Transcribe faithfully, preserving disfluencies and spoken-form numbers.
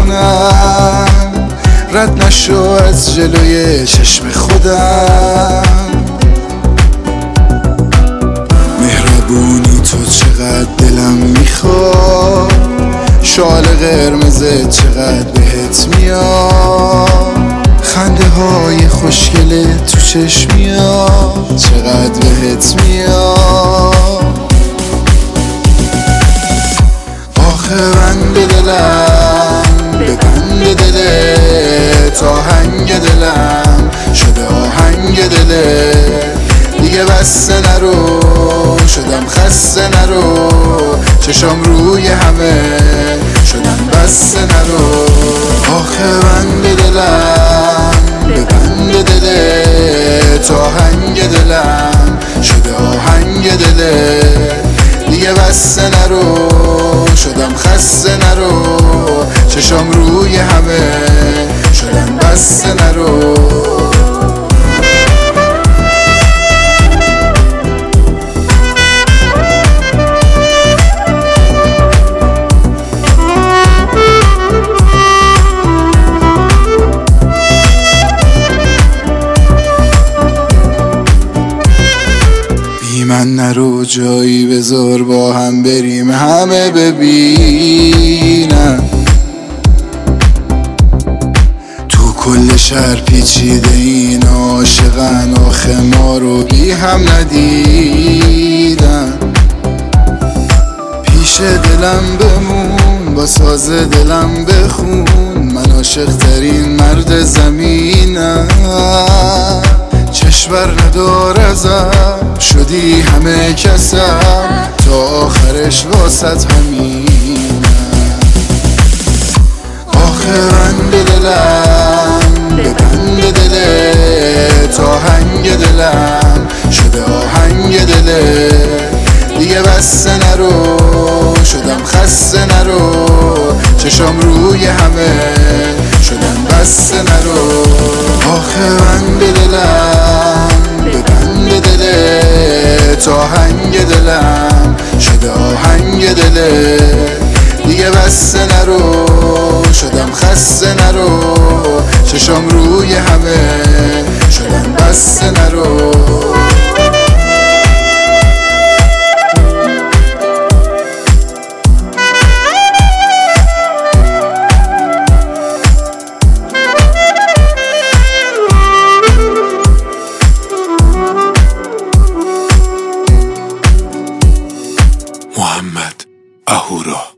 کنم، رد نشو از جلوی چشم خودم. مهربونی تو چقدر دلم میخواد، شال قرمزت چقدر بهت میاد، خنده های خوشگله تو چشمیات چقدر بهت میاد. آخه بند دلم به بند دلت، آهنگ دلم شده آهنگ دلت، دیگه بسته نرو شدم خسته نرو، چشام روی همه شدم بسته نرو. آخه بند دلم به بند دلت، آهنگ دلم شده آهنگ دلت، دیگه بسته نرو شدم خسته نرو، چشام روی همه شدم بسته نرو. من نرو جایی بذار با هم بریم همه ببینن، تو کل شهر پیچیده این عاشقن، آخه ما رو بی هم ندیدن. پیش دلم بمون با ساز دلم بخون، من عاشق ترین مرد زمینم، چشم بر ندار ازم شدی همه کسم، تا آخرش واسط همینم. آخه بند دلم به بند دلت، آهنگ دلم شده آهنگ دلت، دیگه بسته نرو شدم خسته نرو، چشام روی همه شدم بسته نرو. آخه بند دلم به بند دلت، آهنگ دلم شده آهنگ دلت، دیگه بسته نرو شدم خسته نرو، چشام روی همه شدم بسته نرو. محمد اهورا.